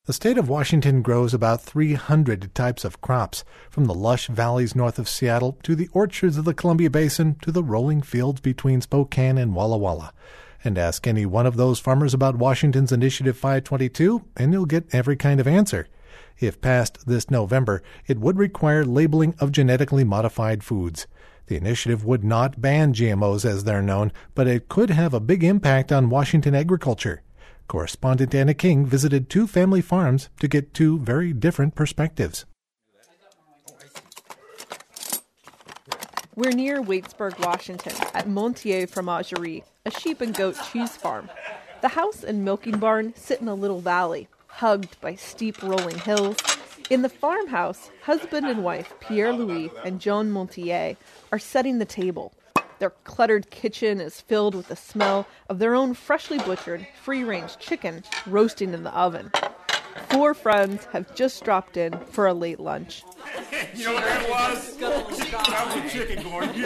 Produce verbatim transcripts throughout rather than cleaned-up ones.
The state of Washington grows about three hundred types of crops, from the lush valleys north of Seattle to the orchards of the Columbia Basin to the rolling fields between Spokane and Walla Walla. And ask any one of those farmers about Washington's Initiative five twenty-two, and you'll get every kind of answer. If passed this November, it would require labeling of genetically modified foods. The initiative would not ban G M Os as they're known, but it could have a big impact on Washington agriculture. Correspondent Anna King visited two family farms to get two very different perspectives. We're near Waitsburg, Washington, at Montier Fromagerie, a sheep and goat cheese farm. The house and milking barn sit in a little valley, hugged by steep rolling hills. In the farmhouse, husband and wife Pierre-Louis and Joan Montier are setting the table. Their cluttered kitchen is filled with the smell of their own freshly butchered, free-range chicken roasting in the oven. Four friends have just dropped in for a late lunch. You know what that was? That was a chicken, Gordon.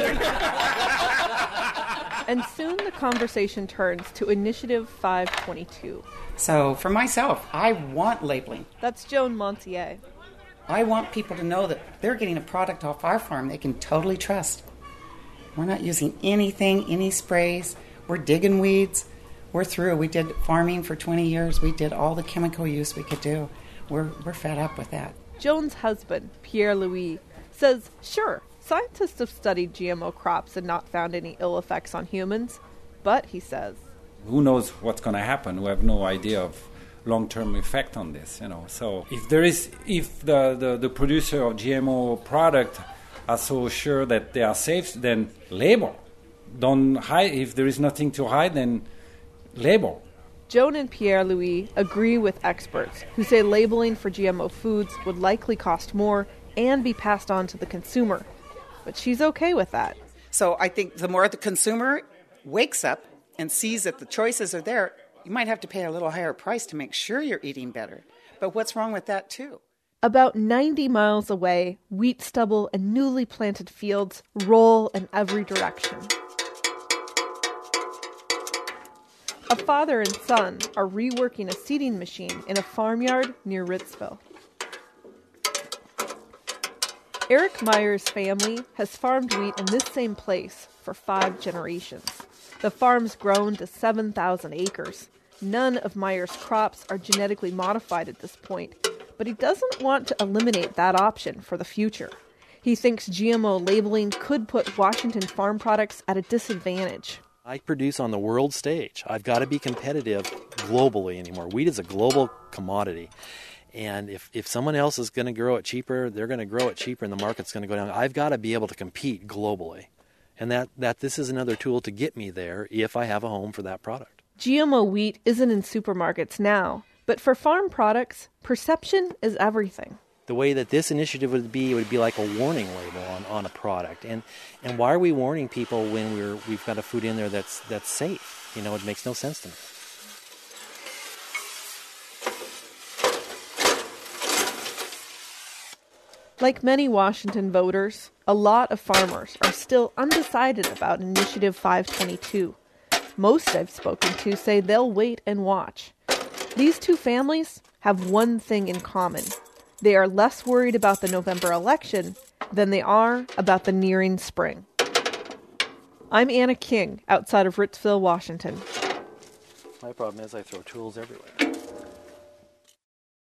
And soon the conversation turns to Initiative five twenty-two. So for myself, I want labeling. That's Joan Montier. I want people to know that they're getting a product off our farm they can totally trust. We're not using anything, any sprays. We're digging weeds. We're through. We did farming for twenty years. We did all the chemical use we could do. We're we're fed up with that. Joan's husband, Pierre-Louis, says, sure, scientists have studied G M O crops and not found any ill effects on humans. But, he says, who knows what's going to happen? We have no idea of long-term effect on this, you know. So if there is, if the, the, the producer of G M O product are so sure that they are safe, then label. Don't hide. If there is nothing to hide, then label. Joan and Pierre-Louis agree with experts who say labeling for G M O foods would likely cost more and be passed on to the consumer. But she's okay with that. So I think the more the consumer wakes up and sees that the choices are there, you might have to pay a little higher price to make sure you're eating better. But what's wrong with that, too? About ninety miles away, wheat stubble and newly planted fields roll in every direction. A father and son are reworking a seeding machine in a farmyard near Ritzville. Eric Meyer's family has farmed wheat in this same place for five generations. The farm's grown to seven thousand acres. None of Meyer's crops are genetically modified at this point, but he doesn't want to eliminate that option for the future. He thinks G M O labeling could put Washington farm products at a disadvantage. I produce on the world stage. I've got to be competitive globally anymore. Wheat is a global commodity. And if, if someone else is going to grow it cheaper, they're going to grow it cheaper and the market's going to go down. I've got to be able to compete globally. And that, that this is another tool to get me there if I have a home for that product. G M O wheat isn't in supermarkets now, but for farm products, perception is everything. The way that this initiative would be, it would be like a warning label on, on a product. And and why are we warning people when we're we've got a food in there that's that's safe? You know, it makes no sense to me. Like many Washington voters, a lot of farmers are still undecided about Initiative five twenty-two. Most I've spoken to say they'll wait and watch. These two families have one thing in common. They are less worried about the November election than they are about the nearing spring. I'm Anna King, outside of Ritzville, Washington. My problem is I throw tools everywhere.